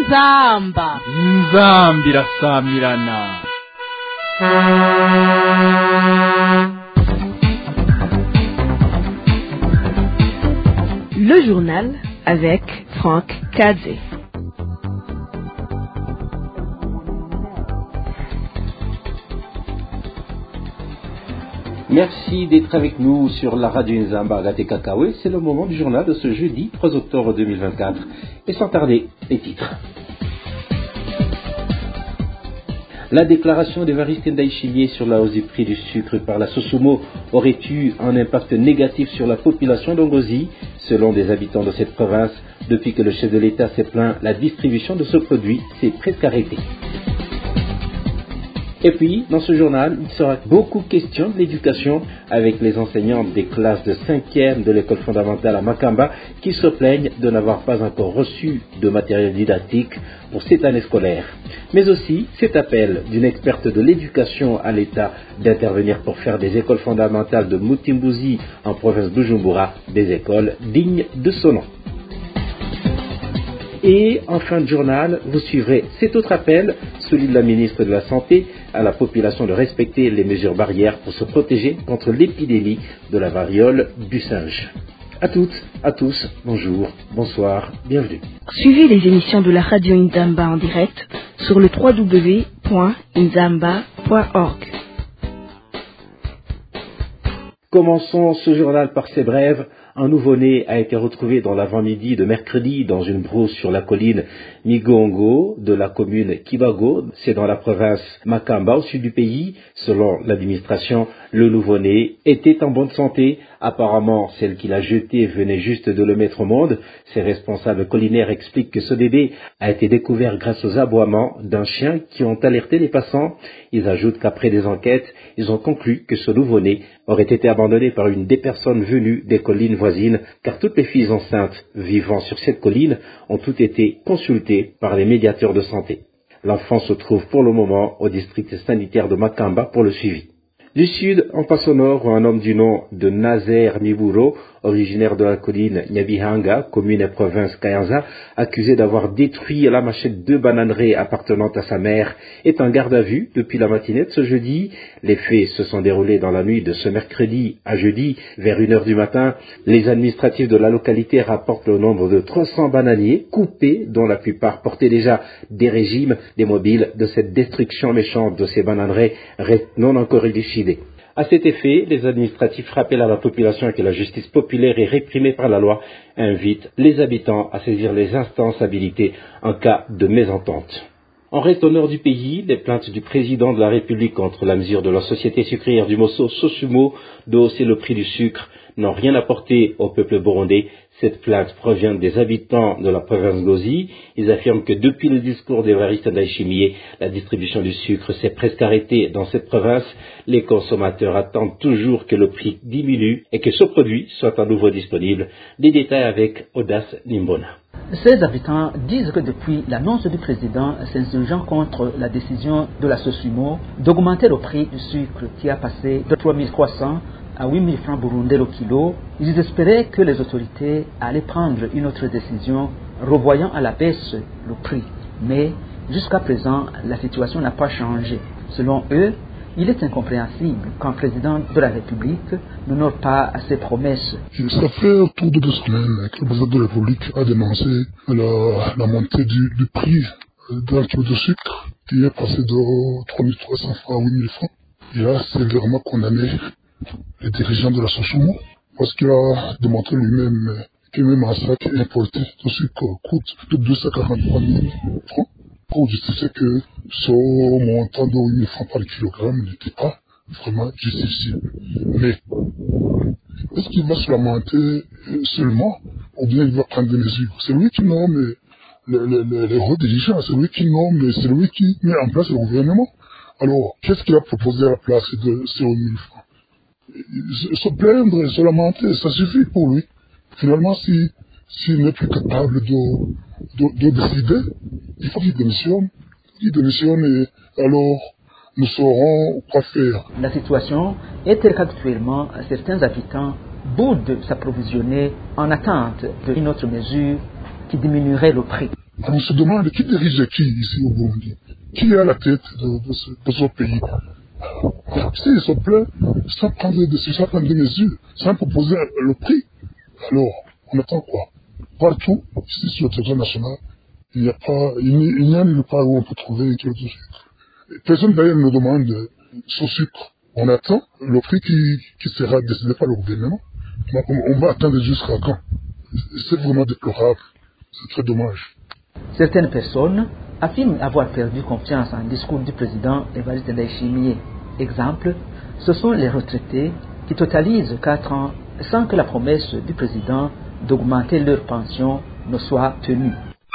inzamba irasamirana. Le journal avec Franck Kadze. Merci d'être avec nous sur la radio Nzamba Gate Kakawe. C'est le moment du journal de ce jeudi 3 octobre 2024. Et sans tarder, les titres. La déclaration d'Évariste Ndayishimiye sur la hausse du prix du sucre par la Sosumo aurait eu un impact négatif sur la population d'Ongozi. Selon des habitants de cette province, depuis que le chef de l'État s'est plaint, la distribution de ce produit s'est presque arrêtée. Et puis, dans ce journal, il sera beaucoup question de l'éducation avec les enseignantes des classes de 5e de l'école fondamentale à Makamba qui se plaignent de n'avoir pas encore reçu de matériel didactique pour cette année scolaire. Mais aussi cet appel d'une experte de l'éducation à l'État d'intervenir pour faire des écoles fondamentales de Mutimbuzi en province Bujumbura des écoles dignes de ce nom. Et en fin de journal, vous suivrez cet autre appel, celui de la ministre de la Santé, à la population de respecter les mesures barrières pour se protéger contre l'épidémie de la variole du singe. À toutes, à tous, bonjour, bonsoir, bienvenue. Suivez les émissions de la radio Nzamba en direct sur le www.nzamba.org. Commençons ce journal par ces brèves. Un nouveau-né a été retrouvé dans l'avant-midi de mercredi dans une brousse sur la colline Migongo de la commune Kibago. C'est dans la province Makamba au sud du pays. Selon l'administration, le nouveau-né était en bonne santé. Apparemment, celle qui l'a jeté venait juste de le mettre au monde. Ses responsables collinaires expliquent que ce bébé a été découvert grâce aux aboiements d'un chien qui ont alerté les passants. Ils ajoutent qu'après des enquêtes, ils ont conclu que ce nouveau-né aurait été abandonné par une des personnes venues des collines voisines, car toutes les filles enceintes vivant sur cette colline ont toutes été consultées par les médiateurs de santé. L'enfant se trouve pour le moment au district sanitaire de Makamba pour le suivi. Du sud, on passe au nord où un homme du nom de Nazer Miburo, originaire de la colline Nyabihanga, commune et province Kayanza, accusé d'avoir détruit à la machette 2 bananeraies appartenant à sa mère, est en garde à vue depuis la matinée de ce jeudi. Les faits se sont déroulés dans la nuit de ce mercredi à jeudi, vers 1h du matin. Les administratifs de la localité rapportent le nombre de 300 bananiers coupés, dont la plupart portaient déjà des régimes. Des mobiles de cette destruction méchante de ces bananeraies restent non encore élucidés. À cet effet, les administratifs rappellent à la population que la justice populaire est réprimée par la loi et invitent les habitants à saisir les instances habilitées en cas de mésentente. On reste au nord du pays. Les plaintes du président de la République contre la mesure de la société sucrière du Mosso Sosumo de hausser le prix du sucre n'ont rien apporté au peuple burundais. Cette plainte provient des habitants de la province Ngozi. Ils affirment que depuis le discours d'Évariste Ndayishimiye, la distribution du sucre s'est presque arrêtée dans cette province. Les consommateurs attendent toujours que le prix diminue et que ce produit soit à nouveau disponible. Des détails avec Audace Nimbona. Ces habitants disent que depuis l'annonce du président s'insurgeant contre la décision de la Sosumo d'augmenter le prix du sucre qui a passé de 3300 à 8000 francs burundais le kilo, ils espéraient que les autorités allaient prendre une autre décision revoyant à la baisse le prix. Mais jusqu'à présent, la situation n'a pas changé. Selon eux, il est incompréhensible qu'un président de la République n'honore pas ses promesses. Ça fait autour de 2 semaines que le président de la République a dénoncé la montée du prix d'un kilo de sucre qui est passé de 3300 francs à 8000 francs. Il a sévèrement condamné les dirigeants de la Sosumo parce qu'il a démontré lui-même que même un sac importé de sucre coûte de 243 000 francs. Pour justifier que ce montant de 8 000 francs par kilogramme n'était pas vraiment justifié. Mais est-ce qu'il va se lamenter seulement ou bien il va prendre des mesures? C'est lui qui nomme les hauts dirigeants, c'est lui qui nomme, c'est lui qui met en place le gouvernement. Alors, qu'est-ce qu'il a proposé à la place de ces 8 000 francs? Se plaindre et se lamenter, ça suffit pour lui. Finalement, s'il n'est plus capable de décider, il faut qu'il démissionne. Il démissionne et alors nous saurons quoi faire. La situation est telle qu'actuellement, certains habitants boudent s'approvisionner en attente d'une autre mesure qui diminuerait le prix. Alors on se demande qui dirige qui ici au Burundi, qui est à la tête de ce pays. S'ils sont pleins, sans prendre des décisions, sans prendre des mesures, sans proposer le prix, alors on attend quoi? Partout, ici sur le territoire national, il n'y a nulle part où on peut trouver un kilo de sucre. Personne d'ailleurs nous demande son sucre. On attend le prix qui sera décidé par le gouvernement. Donc on va attendre jusqu'à quand? C'est vraiment déplorable. C'est très dommage. Certaines personnes affirment avoir perdu confiance en discours du président Evariste Ndayishimiye. Exemple, ce sont les retraités qui totalisent 4 ans sans que la promesse du président d'augmenter leur pension ne soit tenue.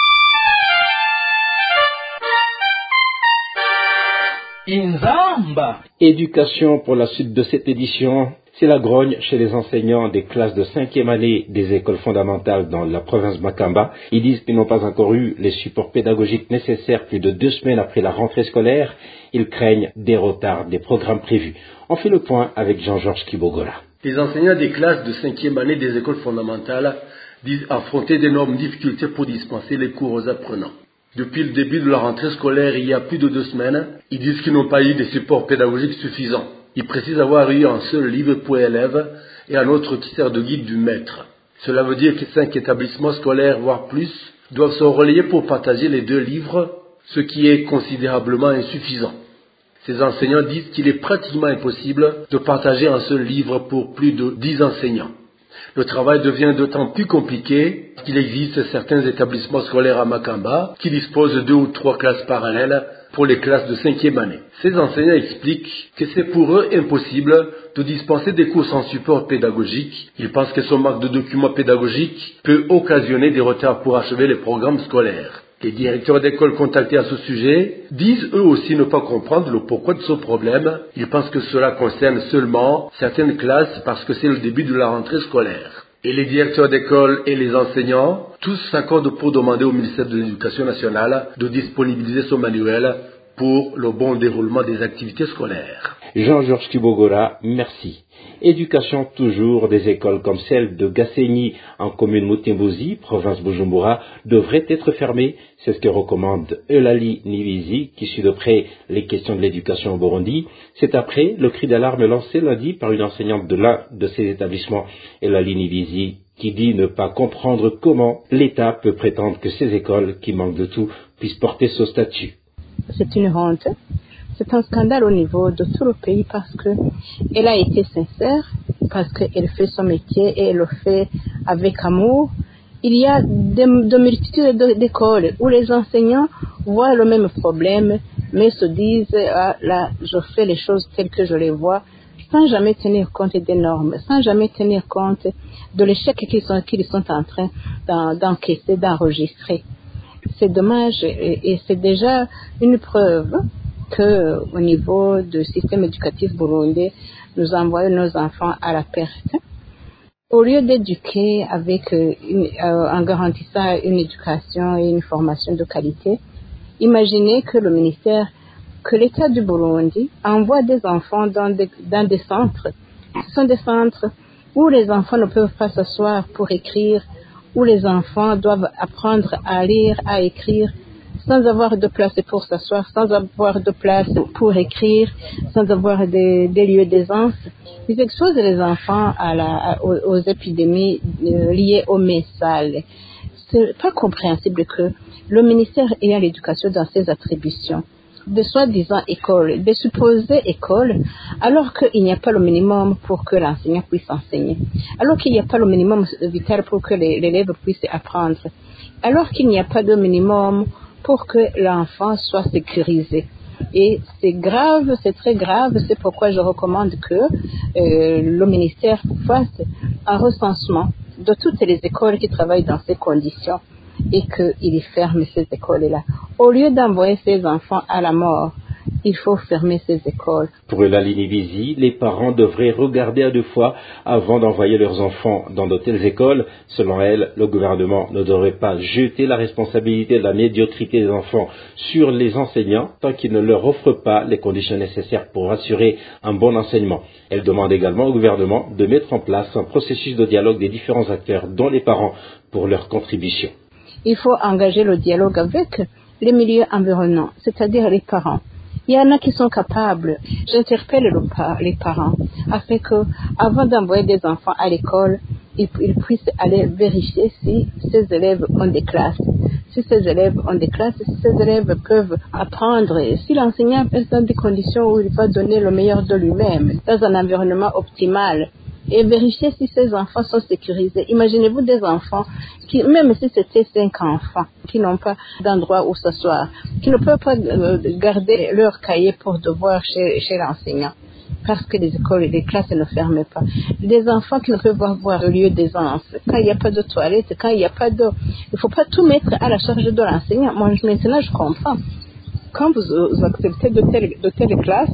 Inzamba. Éducation pour la suite de cette édition. C'est la grogne chez les enseignants des classes de 5e année des écoles fondamentales dans la province Makamba. Ils disent qu'ils n'ont pas encore eu les supports pédagogiques nécessaires plus de 2 semaines après la rentrée scolaire. Ils craignent des retards des programmes prévus. On fait le point avec Jean-Georges Kibogora. Les enseignants des classes de 5e année des écoles fondamentales disent affronter d'énormes difficultés pour dispenser les cours aux apprenants. Depuis le début de la rentrée scolaire, il y a plus de 2 semaines, ils disent qu'ils n'ont pas eu des supports pédagogiques suffisants. Ils précisent avoir eu un seul livre pour élèves et un autre qui sert de guide du maître. Cela veut dire que 5 établissements scolaires, voire plus, doivent se relayer pour partager les 2 livres, ce qui est considérablement insuffisant. Ces enseignants disent qu'il est pratiquement impossible de partager un seul livre pour plus de 10 enseignants. Le travail devient d'autant plus compliqué qu'il existe certains établissements scolaires à Makamba qui disposent de 2 ou 3 classes parallèles pour les classes de 5e année. Ces enseignants expliquent que c'est pour eux impossible de dispenser des cours sans support pédagogique. Ils pensent que ce manque de documents pédagogiques peut occasionner des retards pour achever les programmes scolaires. Les directeurs d'école contactés à ce sujet disent eux aussi ne pas comprendre le pourquoi de ce problème. Ils pensent que cela concerne seulement certaines classes parce que c'est le début de la rentrée scolaire. Et les directeurs d'école et les enseignants, tous s'accordent pour demander au ministère de l'Éducation nationale de disponibiliser ce manuel pour le bon déroulement des activités scolaires. Jean-Georges Kibogora, merci. Éducation toujours, des écoles comme celle de Gasséni en commune Mutimbuzi, province Bujumbura, devraient être fermées. C'est ce que recommande Eulalie Nivizi, qui suit de près les questions de l'éducation au Burundi. C'est après le cri d'alarme lancé lundi par une enseignante de l'un de ces établissements, Eulalie Nivizi, qui dit ne pas comprendre comment l'État peut prétendre que ces écoles, qui manquent de tout, puissent porter ce statut. C'est une honte. C'est un scandale au niveau de tout le pays parce qu'elle a été sincère, parce qu'elle fait son métier et elle le fait avec amour. Il y a de multitudes d'écoles où les enseignants voient le même problème, mais se disent ah, là, je fais les choses telles que je les vois, sans jamais tenir compte des normes, sans jamais tenir compte de l'échec qu'ils sont en train d'encaisser, d'enregistrer. C'est dommage et c'est déjà une preuve qu'au niveau du système éducatif burundais, nous envoyons nos enfants à la perte. Au lieu d'éduquer en garantissant une éducation et une formation de qualité, imaginez que que l'État du Burundi envoie des enfants dans des centres. Ce sont des centres où les enfants ne peuvent pas s'asseoir pour écrire, où les enfants doivent apprendre à lire, à écrire, sans avoir de place pour s'asseoir, sans avoir de place pour écrire, sans avoir des lieux d'aisance. Ils exposent les enfants aux épidémies liées aux messales. C'est pas compréhensible que le ministère ayant l'éducation dans ses attributions, de soi-disant écoles, de supposées écoles, alors qu'il n'y a pas le minimum pour que l'enseignant puisse enseigner, alors qu'il n'y a pas le minimum vital pour que l'élève puisse apprendre, alors qu'il n'y a pas de minimum pour que l'enfant soit sécurisé. Et c'est grave, c'est très grave, c'est pourquoi je recommande que le ministère fasse un recensement de toutes les écoles qui travaillent dans ces conditions et qu'il ferme ces écoles-là. Au lieu d'envoyer ces enfants à la mort, il faut fermer ces écoles. Pour Eulalie Nivizi, les parents devraient regarder à 2 fois avant d'envoyer leurs enfants dans de telles écoles. Selon elle, le gouvernement ne devrait pas jeter la responsabilité de la médiocrité des enfants sur les enseignants tant qu'ils ne leur offrent pas les conditions nécessaires pour assurer un bon enseignement. Elle demande également au gouvernement de mettre en place un processus de dialogue des différents acteurs, dont les parents, pour leur contribution. il faut engager le dialogue avec les milieux environnants, c'est-à-dire les parents. Il y en a qui sont capables. J'interpelle les parents afin que, avant d'envoyer des enfants à l'école, ils puissent aller vérifier si ces élèves ont des classes. Si ces élèves ont des classes, si ces élèves peuvent apprendre, si l'enseignant est dans des conditions où il va donner le meilleur de lui-même, dans un environnement optimal, et vérifier si ces enfants sont sécurisés. Imaginez-vous des enfants qui, même si c'était 5 enfants, qui n'ont pas d'endroit où s'asseoir, qui ne peuvent pas garder leur cahier pour devoir chez l'enseignant, parce que les écoles et les classes ne ferment pas. Des enfants qui ne peuvent pas voir le lieu d'aisance, quand il n'y a pas de toilette, quand il n'y a pas d'eau. Il ne faut pas tout mettre à la charge de l'enseignant. Moi, maintenant, je comprends. Quand vous acceptez de telles classes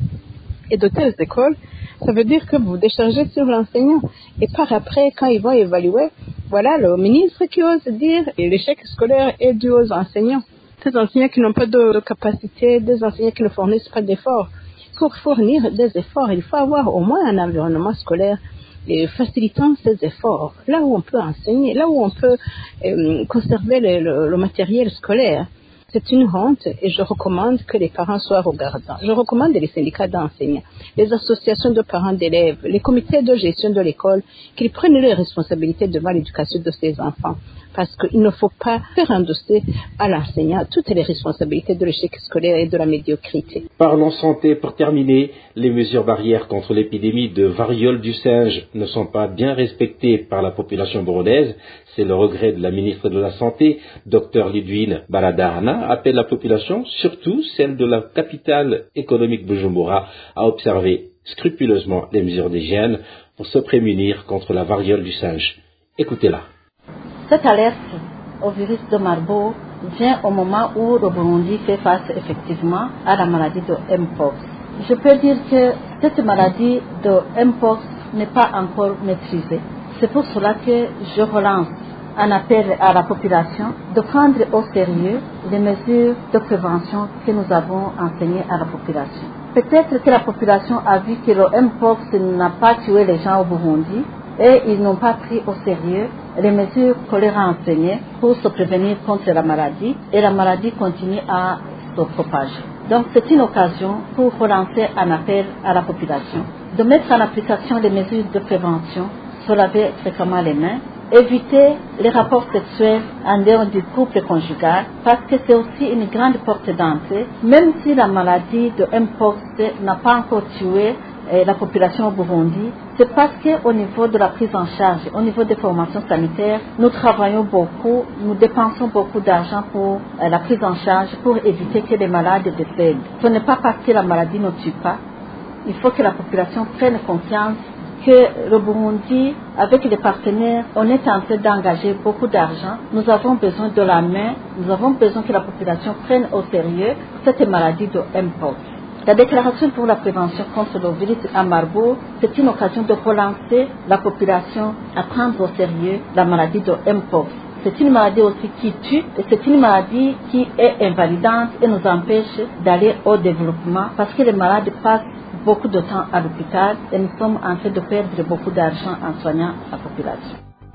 et de telles écoles, ça veut dire que vous déchargez sur l'enseignant. Et par après, quand ils vont évaluer, voilà le ministre qui ose dire que l'échec scolaire est dû aux enseignants. Des enseignants qui n'ont pas de capacité, des enseignants qui ne fournissent pas d'efforts. Pour fournir des efforts, il faut avoir au moins un environnement scolaire facilitant ces efforts. Là où on peut enseigner, là où on peut conserver le matériel scolaire. C'est une honte et je recommande que les parents soient regardants. Je recommande les syndicats d'enseignants, les associations de parents d'élèves, les comités de gestion de l'école, qu'ils prennent les responsabilités devant l'éducation de ces enfants. Parce qu'il ne faut pas faire endosser à l'enseignant toutes les responsabilités de l'échec scolaire et de la médiocrité. Parlons santé pour terminer. Les mesures barrières contre l'épidémie de variole du singe ne sont pas bien respectées par la population burundaise. C'est le regret de la ministre de la Santé, Dr Lidwine Baradahana, appelle la population, surtout celle de la capitale économique Bujumbura, à observer scrupuleusement les mesures d'hygiène pour se prémunir contre la variole du singe. Écoutez-la. Cette alerte au virus de Marburg vient au moment où le Burundi fait face effectivement à la maladie de Mpox. Je peux dire que cette maladie de Mpox n'est pas encore maîtrisée. C'est pour cela que je relance un appel à la population de prendre au sérieux les mesures de prévention que nous avons enseignées à la population. Peut-être que la population a vu que le Mpox n'a pas tué les gens au Burundi et ils n'ont pas pris au sérieux les mesures qu'on leur a enseignées pour se prévenir contre la maladie et la maladie continue à se propager. Donc c'est une occasion pour relancer un appel à la population de mettre en application les mesures de prévention, se laver fréquemment les mains, éviter les rapports sexuels en dehors du couple conjugal parce que c'est aussi une grande porte d'entrée, même si la maladie de Mpox n'a pas encore tué la population au Burundi, c'est parce qu'au niveau de la prise en charge, au niveau des formations sanitaires, nous travaillons beaucoup, nous dépensons beaucoup d'argent pour la prise en charge pour éviter que les malades décèdent. Ce n'est pas parce que la maladie ne tue pas. Il faut que la population prenne conscience que le Burundi, avec les partenaires, on est en train d'engager beaucoup d'argent. Nous avons besoin de la main, nous avons besoin que la population prenne au sérieux cette maladie de Mpox. La déclaration pour la prévention contre le virus à Marburg, c'est une occasion de relancer la population à prendre au sérieux la maladie de Mpox. C'est une maladie aussi qui tue et c'est une maladie qui est invalidante et nous empêche d'aller au développement parce que les malades passent beaucoup de temps à l'hôpital et nous sommes en train de perdre beaucoup d'argent en soignant la population.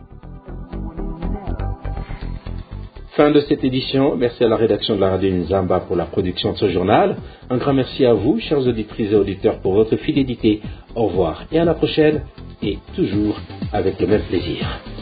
Fin de cette édition. Merci à la rédaction de la radio Nzamba pour la production de ce journal. Un grand merci à vous, chers auditrices et auditeurs, pour votre fidélité. Au revoir et à la prochaine, et toujours avec le même plaisir.